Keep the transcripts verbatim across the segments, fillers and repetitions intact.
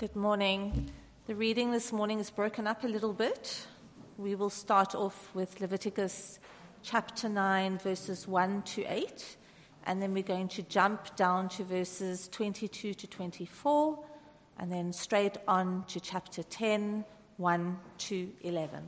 Good morning. The reading this morning is broken up a little bit. We will start off with Leviticus chapter nine, verses one to eight, and then we're going to jump down to verses twenty-two to twenty-four, and then straight on to chapter ten, one to eleven.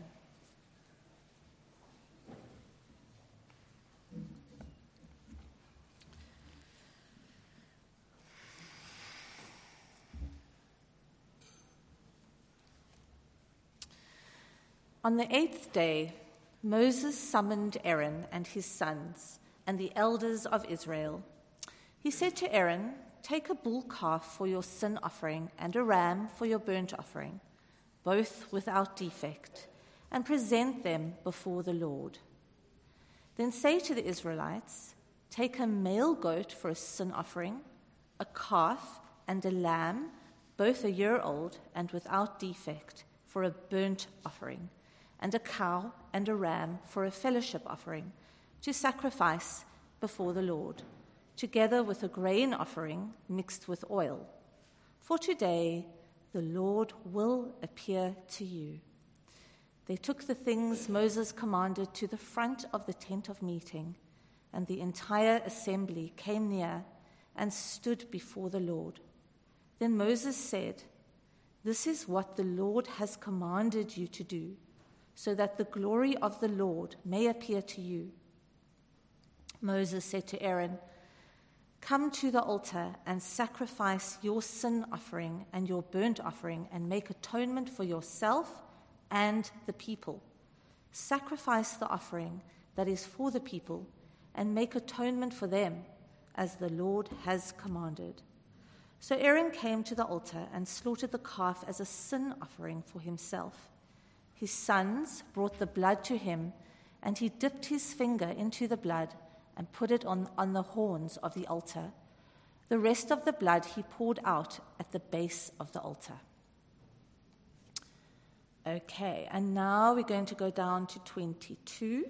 On the eighth day, Moses summoned Aaron and his sons and the elders of Israel. He said to Aaron, "Take a bull calf for your sin offering and a ram for your burnt offering, both without defect, and present them before the Lord. Then say to the Israelites, take a male goat for a sin offering, a calf and a lamb, both a year old and without defect, for a burnt offering, and a cow and a ram for a fellowship offering, to sacrifice before the Lord, together with a grain offering mixed with oil. For today the Lord will appear to you." They took the things Moses commanded to the front of the tent of meeting, and the entire assembly came near and stood before the Lord. Then Moses said, "This is what the Lord has commanded you to do, so that the glory of the Lord may appear to you." Moses said to Aaron, "Come to the altar and sacrifice your sin offering and your burnt offering and make atonement for yourself and the people. Sacrifice the offering that is for the people and make atonement for them as the Lord has commanded." So Aaron came to the altar and slaughtered the calf as a sin offering for himself. His sons brought the blood to him, and he dipped his finger into the blood and put it on, on the horns of the altar. The rest of the blood he poured out at the base of the altar. Okay, and now we're going to go down to twenty-two.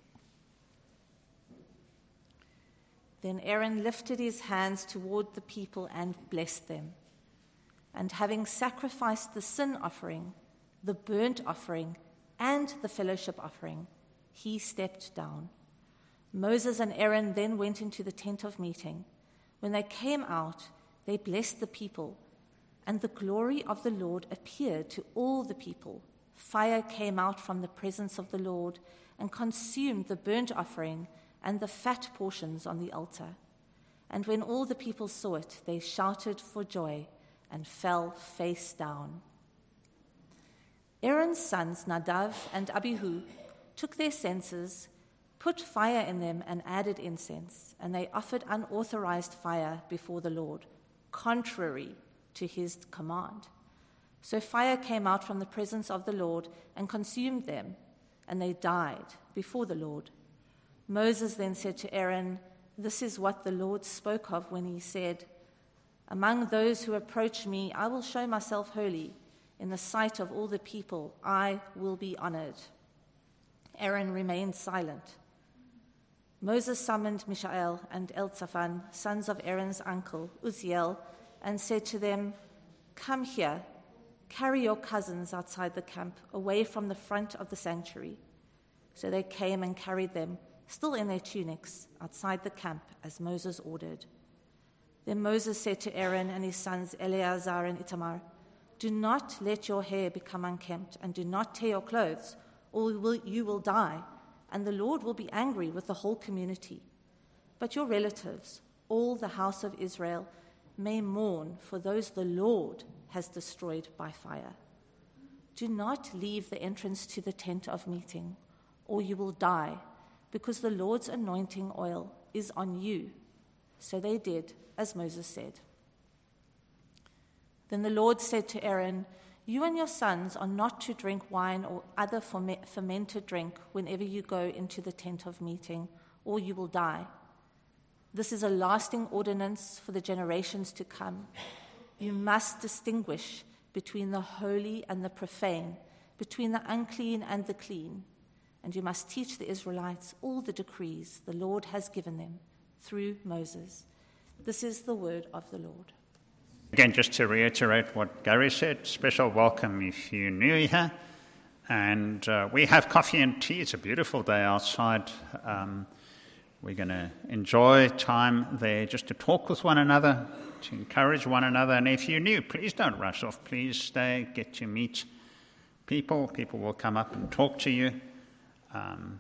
Then Aaron lifted his hands toward the people and blessed them. And having sacrificed the sin offering, the burnt offering, and the fellowship offering, he stepped down. Moses and Aaron then went into the tent of meeting. When they came out, they blessed the people, and the glory of the Lord appeared to all the people. Fire came out from the presence of the Lord and consumed the burnt offering and the fat portions on the altar. And when all the people saw it, they shouted for joy and fell face down. Aaron's sons, Nadav and Abihu, took their censers, put fire in them, and added incense, and they offered unauthorized fire before the Lord, contrary to his command. So fire came out from the presence of the Lord and consumed them, and they died before the Lord. Moses then said to Aaron, "This is what the Lord spoke of when he said, 'Among those who approach me, I will show myself holy. In the sight of all the people, I will be honored.'" Aaron remained silent. Moses summoned Mishael and Elzaphan, sons of Aaron's uncle, Uzziel, and said to them, "Come here, carry your cousins outside the camp, away from the front of the sanctuary." So they came and carried them, still in their tunics, outside the camp, as Moses ordered. Then Moses said to Aaron and his sons Eleazar and Itamar, "Do not let your hair become unkempt, and do not tear your clothes, or you will die, and the Lord will be angry with the whole community. But your relatives, all the house of Israel, may mourn for those the Lord has destroyed by fire. Do not leave the entrance to the tent of meeting, or you will die, because the Lord's anointing oil is on you." So they did as Moses said. Then the Lord said to Aaron, "You and your sons are not to drink wine or other fermented drink whenever you go into the tent of meeting, or you will die. This is a lasting ordinance for the generations to come. You must distinguish between the holy and the profane, between the unclean and the clean, and you must teach the Israelites all the decrees the Lord has given them through Moses." This is the word of the Lord. Again, just to reiterate what Gary said, special welcome if you're new here. And uh, we have coffee and tea. It's a beautiful day outside. Um, we're going to enjoy time there just to talk with one another, to encourage one another. And if you're new, please don't rush off. Please stay, get to meet people. People will come up and talk to you. Um,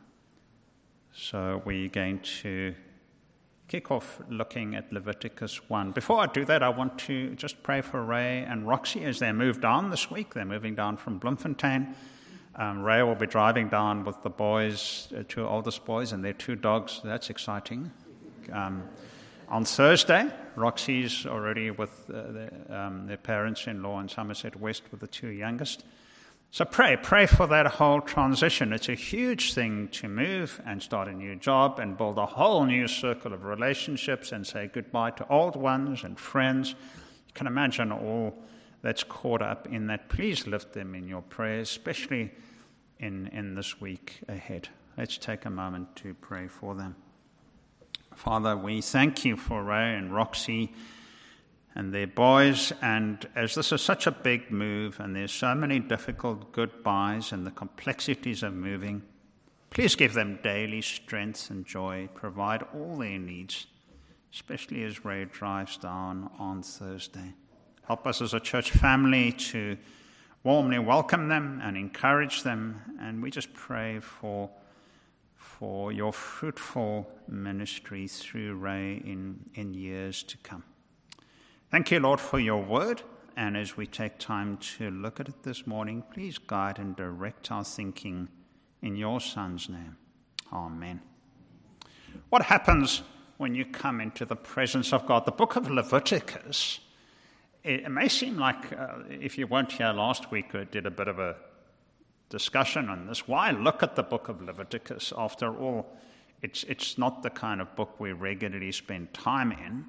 so we're going to kick off looking at Leviticus one. Before I do that, I want to just pray for Ray and Roxy as they move down this week. They're moving down from Bloemfontein. Um, Ray will be driving down with the boys, uh, two oldest boys, and their two dogs. That's exciting. Um, on Thursday, Roxy's already with uh, their, um, their parents-in-law in Somerset West with the two youngest. So pray, pray for that whole transition. It's a huge thing to move and start a new job and build a whole new circle of relationships and say goodbye to old ones and friends. You can imagine all that's caught up in that. Please lift them in your prayers, especially in, in this week ahead. Let's take a moment to pray for them. Father, we thank you for Ray and Roxy and their boys, and as this is such a big move and there's so many difficult goodbyes and the complexities of moving, please give them daily strength and joy, provide all their needs, especially as Ray drives down on Thursday. Help us as a church family to warmly welcome them and encourage them, and we just pray for, for your fruitful ministry through Ray in, in years to come. Thank you, Lord, for your word, and as we take time to look at it this morning, please guide and direct our thinking in your Son's name. Amen. What happens when you come into the presence of God? The book of Leviticus, it may seem like, uh, if you weren't here last week, we did a bit of a discussion on this. Why look at the book of Leviticus? After all, it's, it's not the kind of book we regularly spend time in.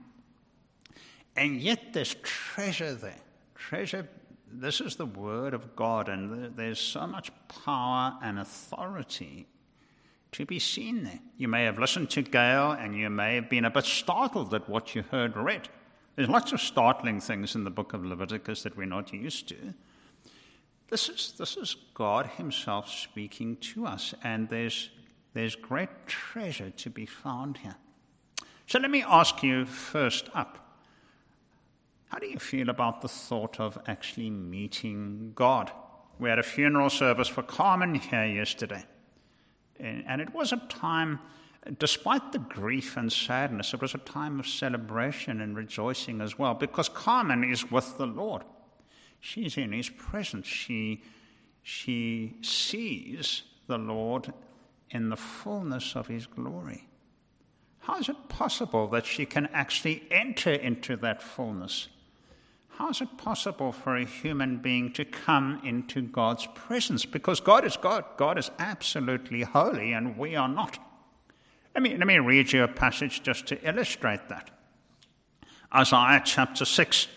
And yet there's treasure there. Treasure, this is the word of God, and there's so much power and authority to be seen there. You may have listened to Gail, and you may have been a bit startled at what you heard read. There's lots of startling things in the book of Leviticus that we're not used to. This is, this is God himself speaking to us, and there's, there's great treasure to be found here. So let me ask you first up, how do you feel about the thought of actually meeting God? We had a funeral service for Carmen here yesterday. And it was a time, despite the grief and sadness, it was a time of celebration and rejoicing as well, because Carmen is with the Lord. She's in his presence. She, she sees the Lord in the fullness of his glory. How is it possible that she can actually enter into that fullness? How is it possible for a human being to come into God's presence? Because God is God. God is absolutely holy, and we are not. Let me, let me read you a passage just to illustrate that. Isaiah chapter six.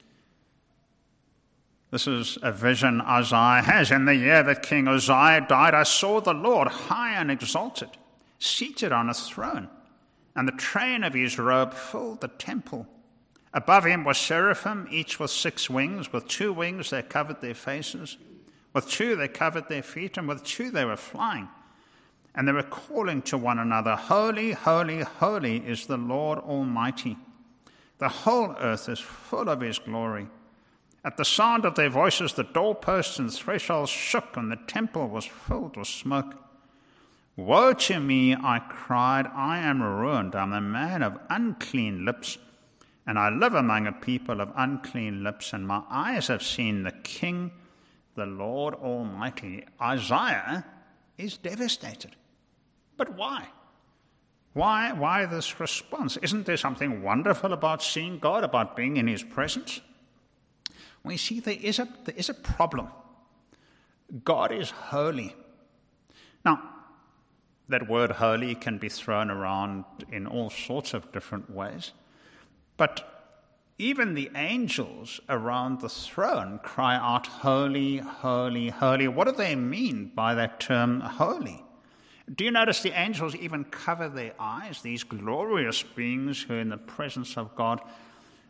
This is a vision Isaiah has. In the year that King Uzziah died, I saw the Lord high and exalted, seated on a throne, and the train of his robe filled the temple. Above him were seraphim, each with six wings. With two wings they covered their faces. With two they covered their feet, and with two they were flying. And they were calling to one another, Holy, holy, holy is the Lord Almighty. The whole earth is full of his glory. At the sound of their voices, the doorposts and thresholds shook, and the temple was filled with smoke. Woe to me, I cried, I am ruined. I'm a man of unclean lips, and I live among a people of unclean lips, and my eyes have seen the King, the Lord Almighty. Isaiah is devastated. But why? Why, why this response? Isn't there something wonderful about seeing God, about being in his presence? We see there is a, there is a problem. God is holy. Now, that word holy can be thrown around in all sorts of different ways. But even the angels around the throne cry out, Holy, holy, holy. What do they mean by that term, holy? Do you notice the angels even cover their eyes? These glorious beings who are in the presence of God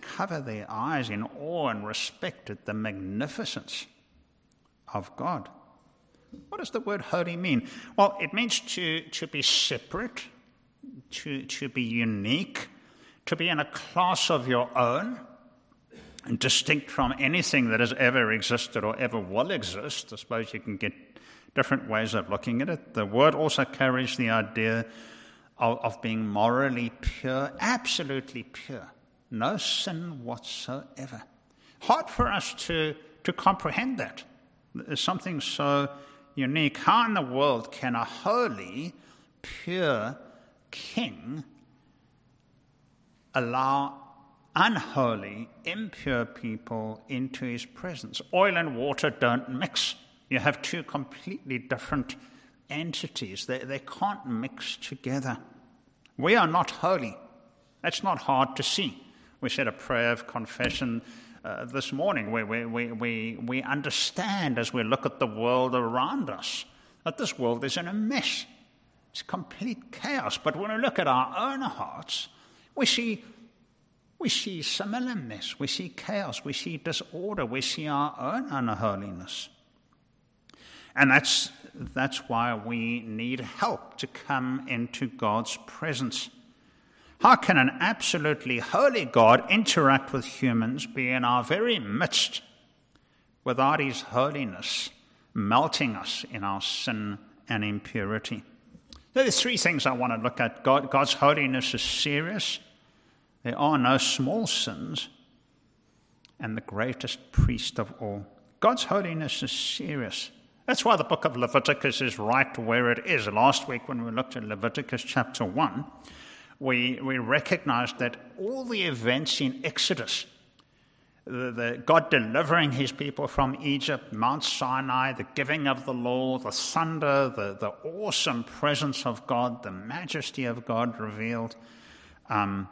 cover their eyes in awe and respect at the magnificence of God. What does the word holy mean? Well, it means to, to be separate, to, to be unique, to be in a class of your own, and distinct from anything that has ever existed or ever will exist. I suppose you can get different ways of looking at it. The word also carries the idea of, of being morally pure, absolutely pure, no sin whatsoever. Hard for us to, to comprehend that. There's something so unique. How in the world can a holy, pure king allow unholy, impure people into his presence? Oil and water don't mix. You have two completely different entities. They, they can't mix together. We are not holy. That's not hard to see. We said a prayer of confession uh, this morning where we, we, we, we understand as we look at the world around us that this world is in a mess. It's complete chaos. But when we look at our own hearts, we see We see similar mess. We see chaos. We see disorder. We see our own unholiness. And that's, that's why we need help to come into God's presence. How can an absolutely holy God interact with humans, be in our very midst, without his holiness melting us in our sin and impurity? There are three things I want to look at. God, God's holiness is serious. There are no small sins, and the greatest priest of all. God's holiness is serious. That's why the book of Leviticus is right where it is. Last week when we looked at Leviticus chapter one, we, we recognized that all the events in Exodus, the, the God delivering his people from Egypt, Mount Sinai, the giving of the law, the thunder, the, the awesome presence of God, the majesty of God revealed, um,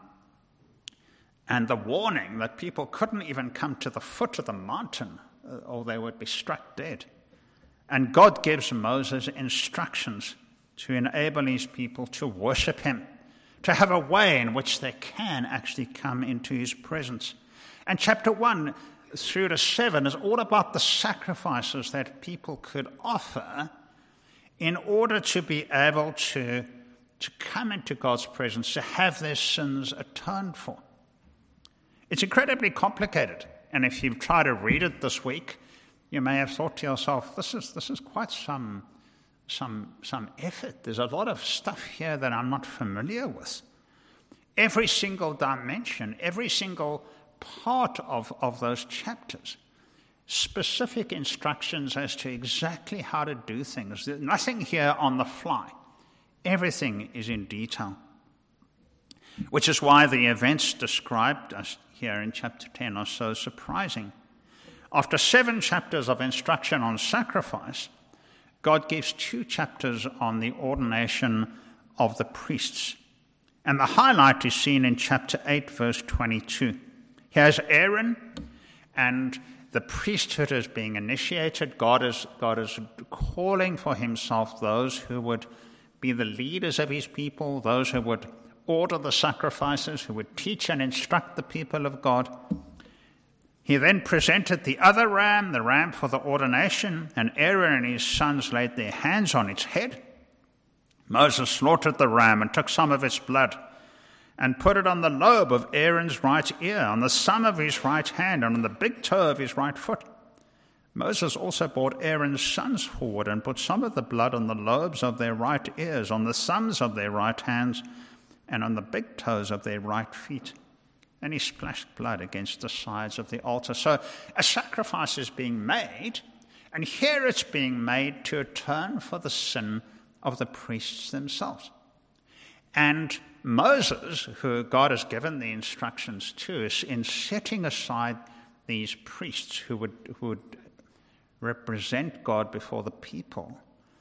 and the warning that people couldn't even come to the foot of the mountain or they would be struck dead. And God gives Moses instructions to enable his people to worship him, to have a way in which they can actually come into his presence. And chapter one through to seven is all about the sacrifices that people could offer in order to be able to, to come into God's presence, to have their sins atoned for. It's incredibly complicated, and if you try to read it this week, you may have thought to yourself, this is this is quite some, some, some effort. There's a lot of stuff here that I'm not familiar with. Every single dimension, every single part of, of those chapters, specific instructions as to exactly how to do things. There's nothing here on the fly. Everything is in detail. Which is why the events described us here in chapter ten are so surprising. After seven chapters of instruction on sacrifice, God gives two chapters on the ordination of the priests. And the highlight is seen in chapter eight, verse twenty-two. Here's Aaron, and the priesthood is being initiated. God is, God is calling for himself those who would be the leaders of his people, those who would order the sacrifices, who would teach and instruct the people of God. He then presented the other ram, the ram for the ordination, and Aaron and his sons laid their hands on its head. Moses slaughtered the ram and took some of its blood and put it on the lobe of Aaron's right ear, on the thumb of his right hand, and on the big toe of his right foot. Moses also brought Aaron's sons forward and put some of the blood on the lobes of their right ears, on the thumbs of their right hands, and on the big toes of their right feet. And he splashed blood against the sides of the altar. So a sacrifice is being made, and here it's being made to atone for the sin of the priests themselves. And Moses, who God has given the instructions to, is in setting aside these priests who would, who would represent God before the people.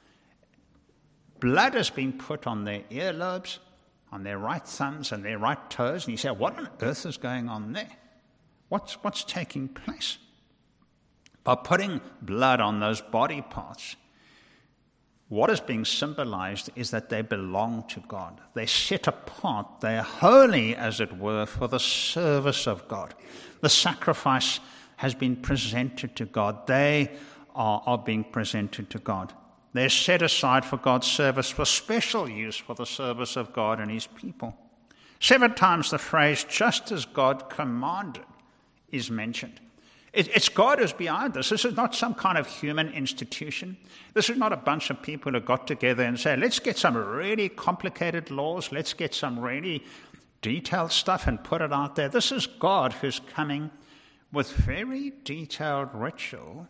Blood has been put on their earlobes, on their right thumbs and their right toes. And you say, what on earth is going on there? What's, what's taking place? By putting blood on those body parts, what is being symbolized is that they belong to God. They're set apart. They're holy, as it were, for the service of God. The sacrifice has been presented to God. They are, are being presented to God. They're set aside for God's service, for special use for the service of God and his people. Seven times the phrase, just as God commanded, is mentioned. It, it's God who's behind this. This is not some kind of human institution. This is not a bunch of people who got together and said, let's get some really complicated laws, let's get some really detailed stuff and put it out there. This is God who's coming with very detailed ritual.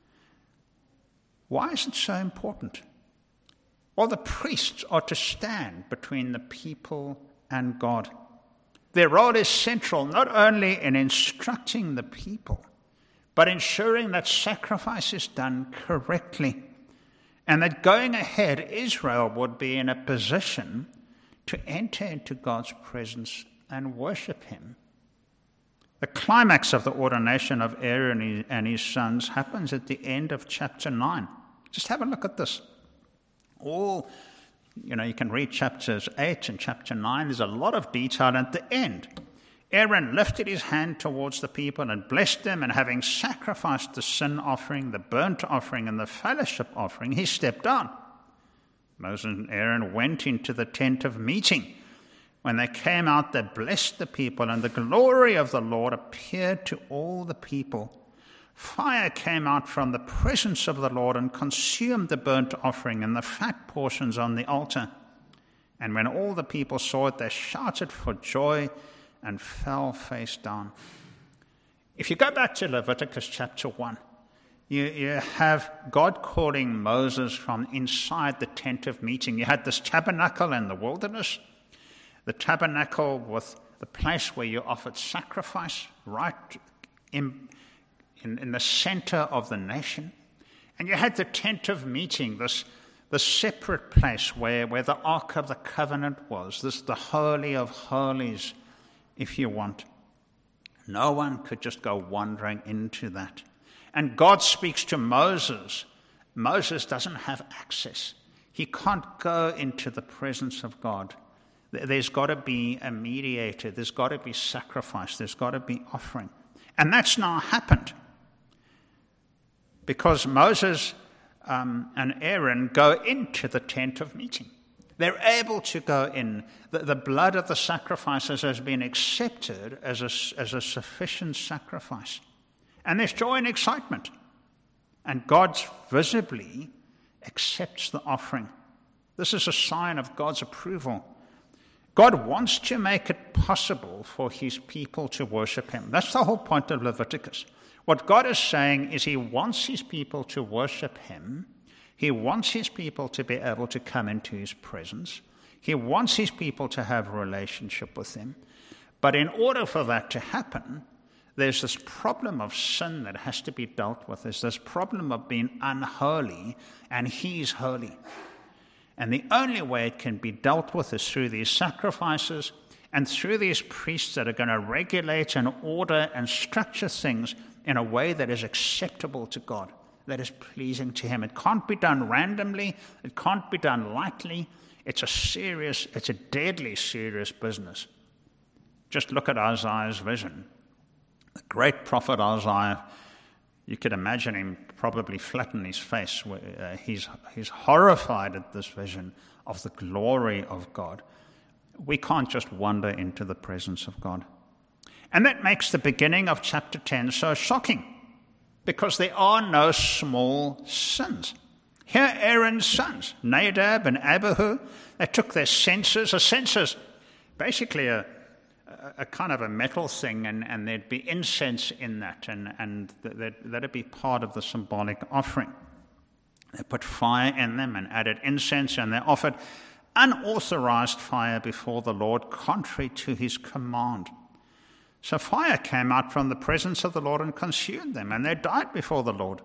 Why is it so important? Well, the priests are to stand between the people and God. Their role is central, not only in instructing the people, but ensuring that sacrifice is done correctly, and that going ahead, Israel would be in a position to enter into God's presence and worship him. The climax of the ordination of Aaron and his sons happens at the end of chapter nine. Just have a look at this. All, you know, you can read chapters eight and chapter nine. There's a lot of detail at the end. Aaron lifted his hand towards the people and blessed them, and having sacrificed the sin offering, the burnt offering, and the fellowship offering, he stepped down. Moses and Aaron went into the tent of meeting. When they came out, they blessed the people, and the glory of the Lord appeared to all the people. Fire came out from the presence of the Lord and consumed the burnt offering and the fat portions on the altar. And when all the people saw it, they shouted for joy and fell face down. If you go back to Leviticus chapter one, you, you have God calling Moses from inside the tent of meeting. You had this tabernacle in the wilderness, the tabernacle with the place where you offered sacrifice, right in, in, in the center of the nation. And you had the tent of meeting, this the separate place where, where the Ark of the Covenant was, this the Holy of Holies, if you want. No one could just go wandering into that. And God speaks to Moses. Moses doesn't have access. He can't go into the presence of God. There's got to be a mediator. There's got to be sacrifice. There's got to be offering. And that's now happened. Because Moses um, and Aaron go into the tent of meeting. They're able to go in. The, the blood of the sacrifices has been accepted as a, as a sufficient sacrifice. And there's joy and excitement. And God visibly accepts the offering. This is a sign of God's approval. God wants to make it possible for his people to worship him. That's the whole point of Leviticus. What God is saying is he wants his people to worship him. He wants his people to be able to come into his presence. He wants his people to have a relationship with him. But in order for that to happen, there's this problem of sin that has to be dealt with. There's this problem of being unholy, and he's holy. And the only way it can be dealt with is through these sacrifices and through these priests that are going to regulate and order and structure things in a way that is acceptable to God, that is pleasing to him. It can't be done randomly. It can't be done lightly. It's a serious, it's a deadly serious business. Just look at Isaiah's vision. The great prophet Isaiah, you could imagine him probably flatten his face. Uh, he's, he's horrified at this vision of the glory of God. We can't just wander into the presence of God. And that makes the beginning of chapter ten so shocking, because there are no small sins. Here Aaron's sons, Nadab and Abihu, they took their censers. A censer's basically a, a, a kind of a metal thing, and, and there'd be incense in that, and, and that, that'd be part of the symbolic offering. They put fire in them and added incense, and they offered unauthorized fire before the Lord, contrary to his command. So fire came out from the presence of the Lord and consumed them, and they died before the Lord.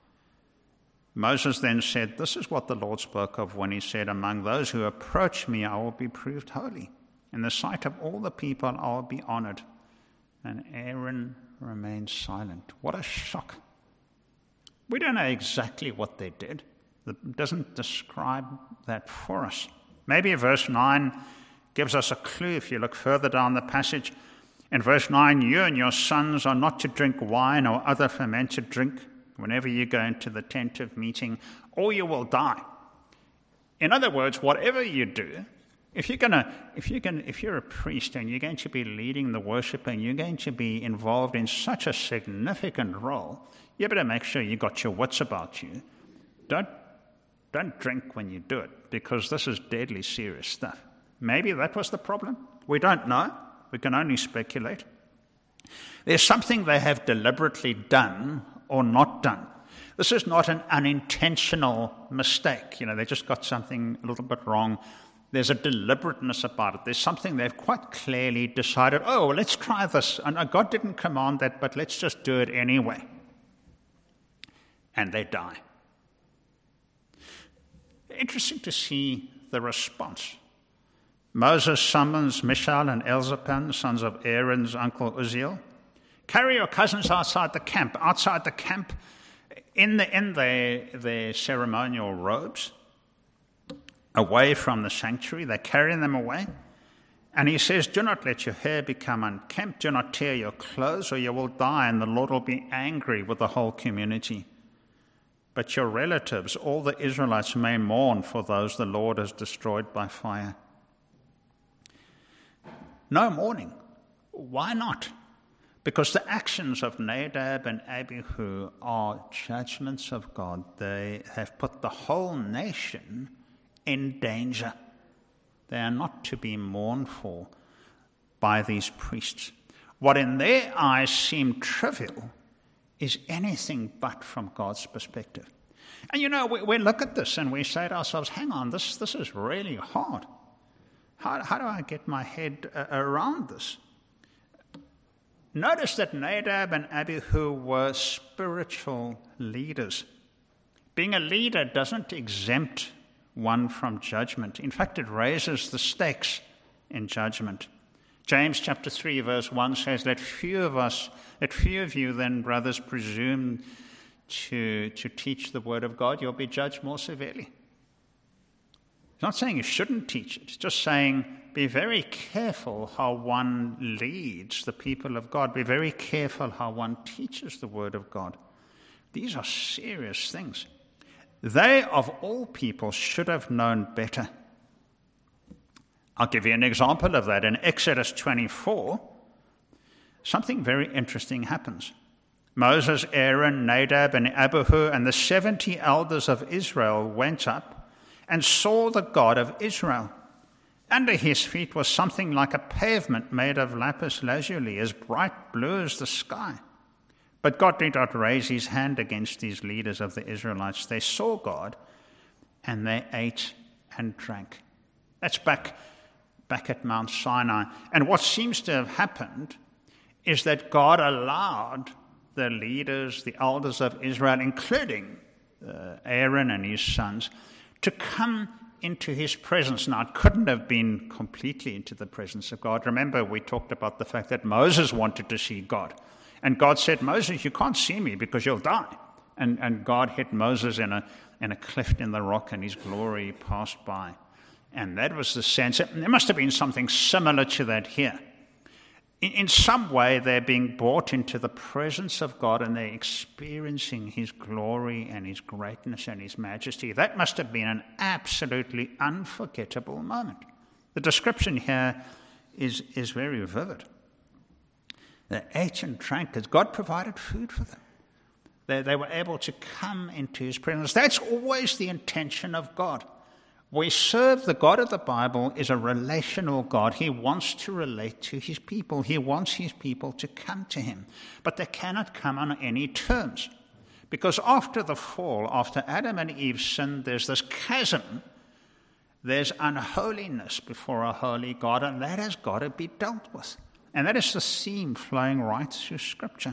Moses then said, this is what the Lord spoke of when he said, among those who approach me, I will be proved holy. In the sight of all the people, I will be honored. And Aaron remained silent. What a shock. We don't know exactly what they did. It doesn't describe that for us. Maybe verse nine gives us a clue if you look further down the passage. In verse nine, you and your sons are not to drink wine or other fermented drink whenever you go into the tent of meeting, or you will die. In other words, whatever you do, if you're gonna, if you're gonna, if you're a priest and you're going to be leading the worship and you're going to be involved in such a significant role, you better make sure you got your wits about you. Don't, don't drink when you do it, because this is deadly serious stuff. Maybe that was the problem. We don't know. We can only speculate. There's something they have deliberately done or not done. This is not an unintentional mistake. You know, they just got something a little bit wrong. There's a deliberateness about it. There's something they've quite clearly decided, oh, well, let's try this. And God didn't command that, but let's just do it anyway. And they die. Interesting to see the response. Moses summons Mishael and Elzaphan, sons of Aaron's uncle Uzziel. Carry your cousins outside the camp, outside the camp, in, the, in their, their ceremonial robes, away from the sanctuary. They're carrying them away. And he says, do not let your hair become unkempt. Do not tear your clothes, or you will die, and the Lord will be angry with the whole community. But your relatives, all the Israelites, may mourn for those the Lord has destroyed by fire. No mourning. Why not? Because the actions of Nadab and Abihu are judgments of God. They have put the whole nation in danger. They are not to be mourned for by these priests. What in their eyes seemed trivial is anything but from God's perspective. And you know, we, we look at this and we say to ourselves, hang on, this, this is really hard. How, how do I get my head uh, around this? Notice that Nadab and Abihu were spiritual leaders. Being a leader doesn't exempt one from judgment. In fact, it raises the stakes in judgment. James chapter three, verse one says, Let few of us, let few of you then, brothers, presume to, to teach the word of God. You'll be judged more severely. It's not saying you shouldn't teach it. It's just saying be very careful how one leads the people of God. Be very careful how one teaches the word of God. These are serious things. They, of all people, should have known better. I'll give you an example of that. In Exodus twenty-four, something very interesting happens. Moses, Aaron, Nadab, and Abihu, and the seventy elders of Israel went up and saw the God of Israel. Under his feet was something like a pavement made of lapis lazuli, as bright blue as the sky. But God did not raise his hand against these leaders of the Israelites. They saw God, and they ate and drank. That's back, back at Mount Sinai. And what seems to have happened is that God allowed the leaders, the elders of Israel, including uh, Aaron and his sons, to come into his presence. Now, it couldn't have been completely into the presence of God. Remember, we talked about the fact that Moses wanted to see God. And God said, Moses, you can't see me because you'll die. And, and God hit Moses in a, in a cleft in the rock, and his glory passed by. And that was the sense. There must have been something similar to that here. In, in some way, they're being brought into the presence of God, and they're experiencing his glory and his greatness and his majesty. That must have been an absolutely unforgettable moment. The description here is, is very vivid. They ate and drank as God provided food for them. They, they were able to come into his presence. That's always the intention of God. We serve the God of the Bible is a relational God. He wants to relate to his people. He wants his people to come to him. But they cannot come on any terms. Because after the fall, after Adam and Eve sinned, there's this chasm. There's unholiness before a holy God, and that has got to be dealt with. And that is the theme flowing right through Scripture.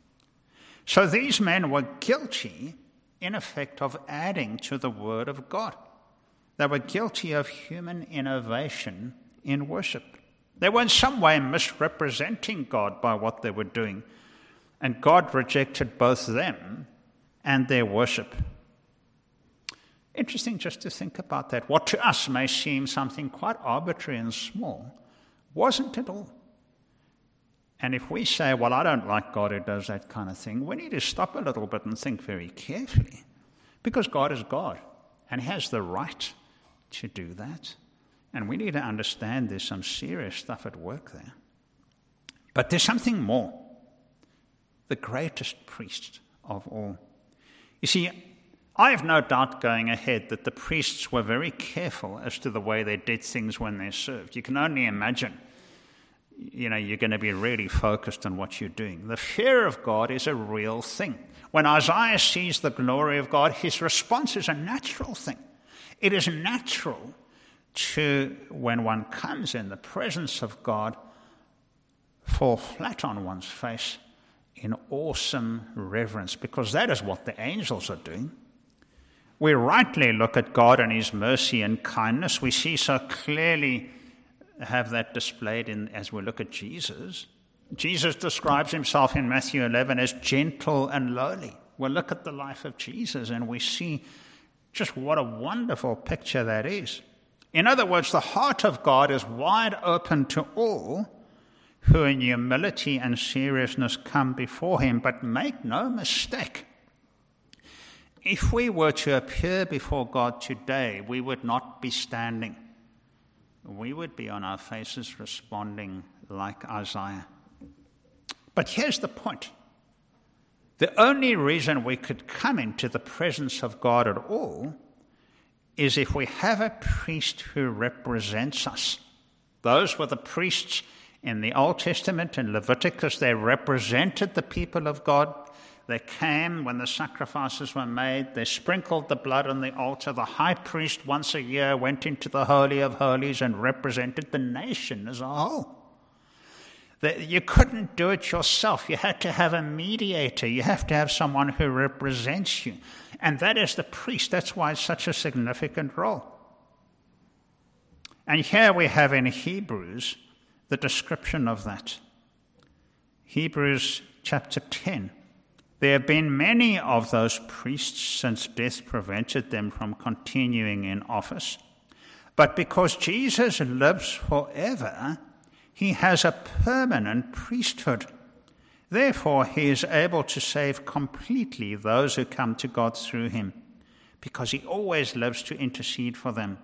So these men were guilty, in effect, of adding to the Word of God. They were guilty of human innovation in worship. They were in some way misrepresenting God by what they were doing. And God rejected both them and their worship. Interesting just to think about that. What to us may seem something quite arbitrary and small, wasn't at all. And if we say, well, I don't like God who does that kind of thing, we need to stop a little bit and think very carefully. Because God is God, and He has the right to do that. And we need to understand there's some serious stuff at work there. But there's something more. The greatest priest of all. You see, I have no doubt going ahead that the priests were very careful as to the way they did things when they served. You can only imagine, you know, you're going to be really focused on what you're doing. The fear of God is a real thing. When Isaiah sees the glory of God, his response is a natural thing. It is natural to, when one comes in the presence of God, fall flat on one's face in awesome reverence, because that is what the angels are doing. We rightly look at God and His mercy and kindness. We see so clearly have that displayed in as we look at Jesus. Jesus describes Himself in Matthew eleven as gentle and lowly. We'll look at the life of Jesus and we see just what a wonderful picture that is. In other words, the heart of God is wide open to all who in humility and seriousness come before Him. But make no mistake, if we were to appear before God today, we would not be standing. We would be on our faces responding like Isaiah. But here's the point. The only reason we could come into the presence of God at all is if we have a priest who represents us. Those were the priests in the Old Testament in Leviticus. They represented the people of God. They came when the sacrifices were made. They sprinkled the blood on the altar. The high priest once a year went into the Holy of Holies and represented the nation as a whole. You couldn't do it yourself. You had to have a mediator. You have to have someone who represents you. And that is the priest. That's why it's such a significant role. And here we have in Hebrews the description of that. Hebrews chapter ten. There have been many of those priests since death prevented them from continuing in office. But because Jesus lives forever, He has a permanent priesthood. Therefore, He is able to save completely those who come to God through Him, because He always lives to intercede for them.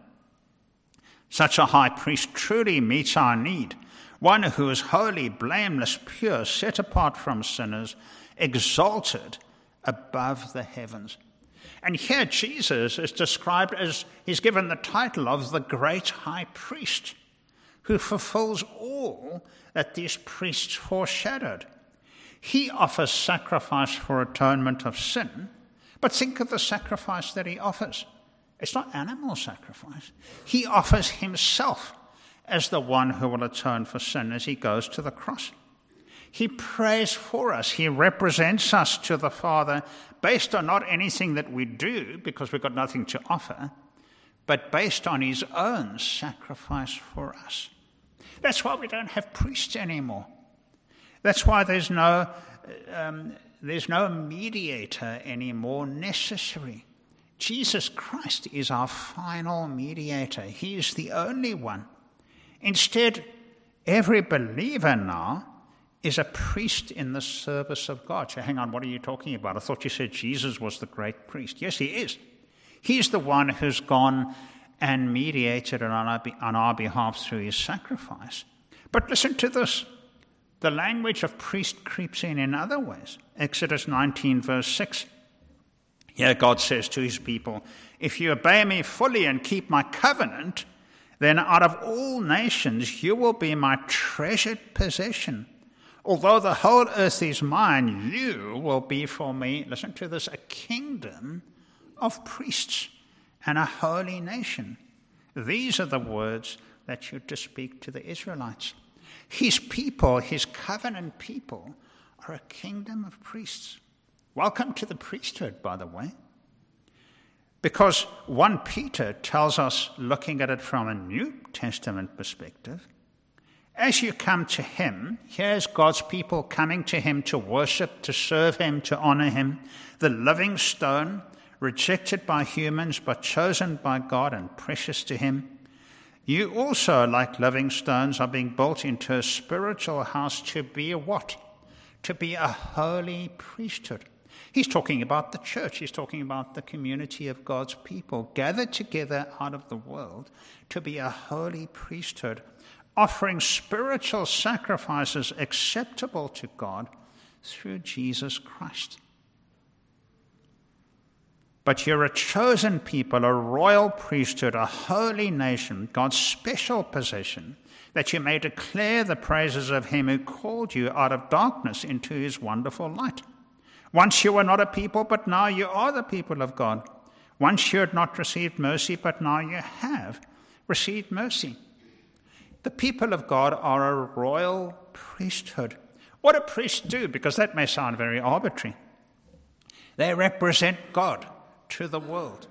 Such a high priest truly meets our need, one who is holy, blameless, pure, set apart from sinners, exalted above the heavens. And here Jesus is described as, he's given the title of the great high priest, who fulfills all that these priests foreshadowed. He offers sacrifice for atonement of sin, but think of the sacrifice that He offers. It's not animal sacrifice. He offers Himself as the one who will atone for sin as He goes to the cross. He prays for us. He represents us to the Father based on not anything that we do, because we've got nothing to offer, but based on His own sacrifice for us. That's why we don't have priests anymore. That's why there's no, um, there's no mediator anymore necessary. Jesus Christ is our final mediator. He is the only one. Instead, every believer now is a priest in the service of God. So hang on, what are you talking about? I thought you said Jesus was the great priest. Yes, He is. He's the one who's gone and mediated on our, on our behalf through His sacrifice. But listen to this. The language of priest creeps in in other ways. Exodus nineteen, verse six. Here God says to His people, if you obey Me fully and keep My covenant, then out of all nations you will be My treasured possession. Although the whole earth is mine, you will be for Me, listen to this, a kingdom of priests and a holy nation. These are the words that you're to speak to the Israelites. His people, His covenant people, are a kingdom of priests. Welcome to the priesthood, by the way. Because First Peter tells us, looking at it from a New Testament perspective, as you come to Him, here's God's people coming to Him to worship, to serve Him, to honor Him, the living stone, rejected by humans but chosen by God and precious to him. You also, like living stones, are being built into a spiritual house to be a what? To be a holy priesthood. He's talking about the church. He's talking about the community of God's people gathered together out of the world to be a holy priesthood, offering spiritual sacrifices acceptable to God through Jesus Christ. But you're a chosen people, a royal priesthood, a holy nation, God's special possession, that you may declare the praises of him who called you out of darkness into his wonderful light. Once you were not a people, but now you are the people of God. Once you had not received mercy, but now you have received mercy. The people of God are a royal priesthood. What do priests do? Because that may sound very arbitrary. They represent God to the world.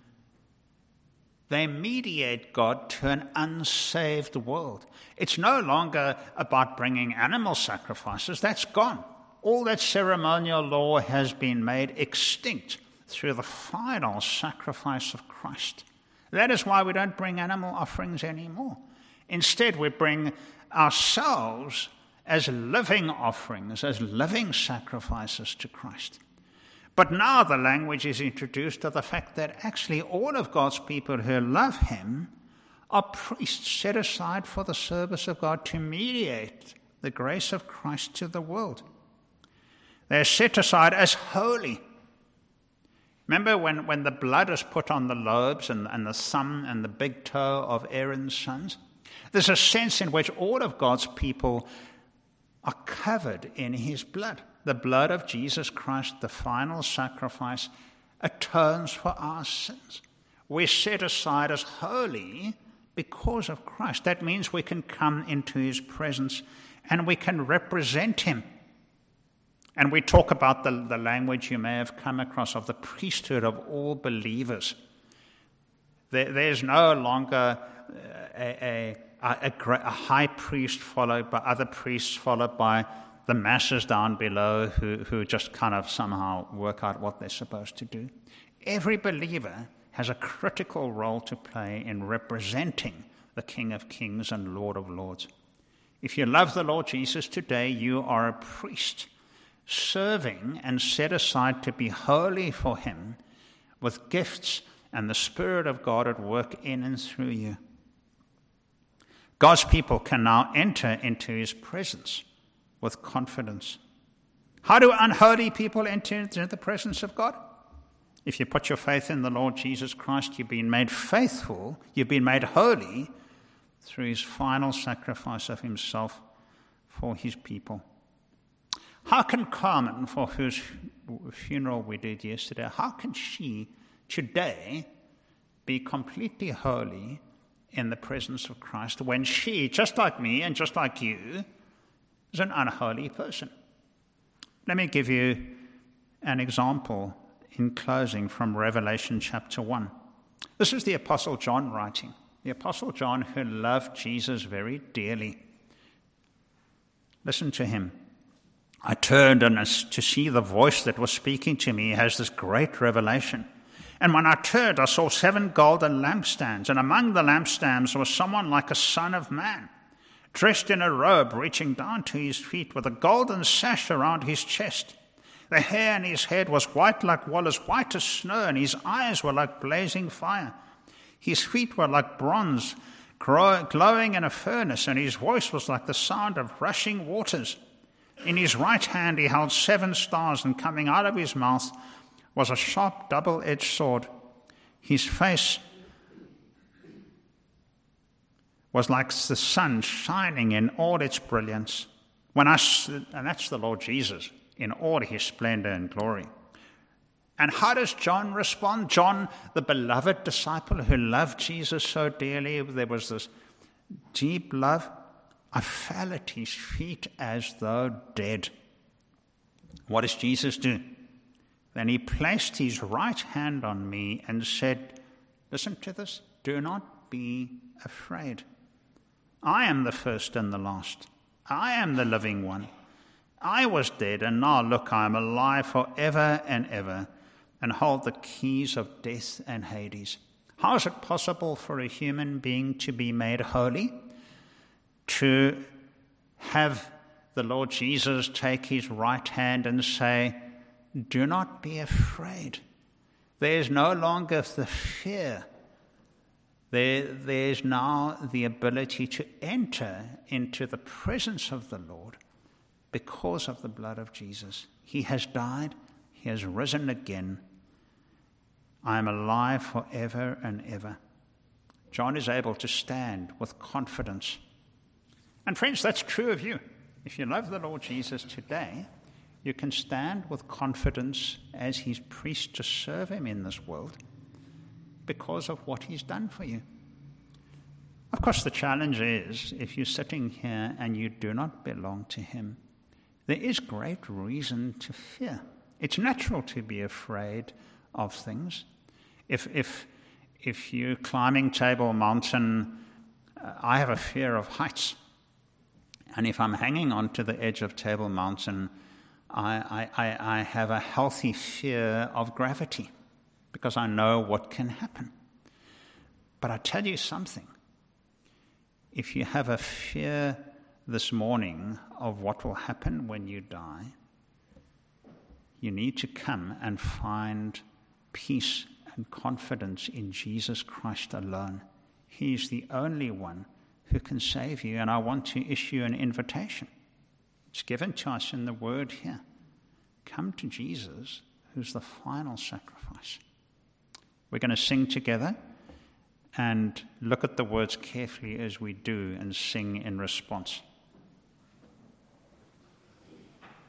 They mediate God to an unsaved world. It's no longer about bringing animal sacrifices. That's gone. All that ceremonial law has been made extinct through the final sacrifice of Christ. That is why we don't bring animal offerings anymore. Instead, we bring ourselves as living offerings, as living sacrifices to Christ. But now the language is introduced to the fact that actually all of God's people who love him are priests set aside for the service of God to mediate the grace of Christ to the world. They're set aside as holy. Remember when, when the blood is put on the lobes and, and the thumb and the big toe of Aaron's sons? There's a sense in which all of God's people are covered in his blood. The blood of Jesus Christ, the final sacrifice, atones for our sins. We're set aside as holy because of Christ. That means we can come into his presence and we can represent him. And we talk about the, the language you may have come across of the priesthood of all believers. There, there's no longer a, a, a, a high priest followed by other priests, followed by the masses down below who, who just kind of somehow work out what they're supposed to do. Every believer has a critical role to play in representing the King of Kings and Lord of Lords. If you love the Lord Jesus today, you are a priest, serving and set aside to be holy for him, with gifts and the Spirit of God at work in and through you. God's people can now enter into his presence with confidence. How do unholy people enter into the presence of God? If you put your faith in the Lord Jesus Christ, you've been made faithful, you've been made holy through his final sacrifice of himself for his people. How can Carmen, for whose funeral we did yesterday, how can she today be completely holy in the presence of Christ when she, just like me and just like you, is an unholy person? Let me give you an example in closing from Revelation chapter one. This is the Apostle John writing. The Apostle John, who loved Jesus very dearly. Listen to him. I turned and to see the voice that was speaking to me has this great revelation. And when I turned, I saw seven golden lampstands, and among the lampstands was someone like a son of man, dressed in a robe reaching down to his feet, with a golden sash around his chest. The hair on his head was white like wool, as white as snow, and his eyes were like blazing fire. His feet were like bronze, glowing in a furnace, and his voice was like the sound of rushing waters. In his right hand he held seven stars, and coming out of his mouth was a sharp double-edged sword. His face was like the sun shining in all its brilliance. When I, and that's the Lord Jesus in all his splendor and glory. And how does John respond? John, the beloved disciple who loved Jesus so dearly, there was this deep love. I fell at his feet as though dead. What does Jesus do? Then he placed his right hand on me and said, listen to this, do not be afraid. I am the first and the last. I am the living one. I was dead, and now look, I am alive forever and ever, and hold the keys of death and Hades. How is it possible for a human being to be made holy, to have the Lord Jesus take his right hand and say, do not be afraid. There is no longer the fear. There, there is now the ability to enter into the presence of the Lord because of the blood of Jesus. He has died. He has risen again. I am alive forever and ever. John is able to stand with confidence. And friends, that's true of you. If you love the Lord Jesus today, you can stand with confidence as his priest to serve him in this world because of what he's done for you. Of course, the challenge is, if you're sitting here and you do not belong to him, there is great reason to fear. It's natural to be afraid of things. If if if you're climbing Table Mountain, uh, I have a fear of heights. And if I'm hanging onto the edge of Table Mountain, I, I, I have a healthy fear of gravity because I know what can happen. But I tell you something. If you have a fear this morning of what will happen when you die, you need to come and find peace and confidence in Jesus Christ alone. He is the only one who can save you, and I want to issue an invitation. It's given to us in the word here. Come to Jesus, who's the final sacrifice. We're going to sing together and look at the words carefully as we do and sing in response.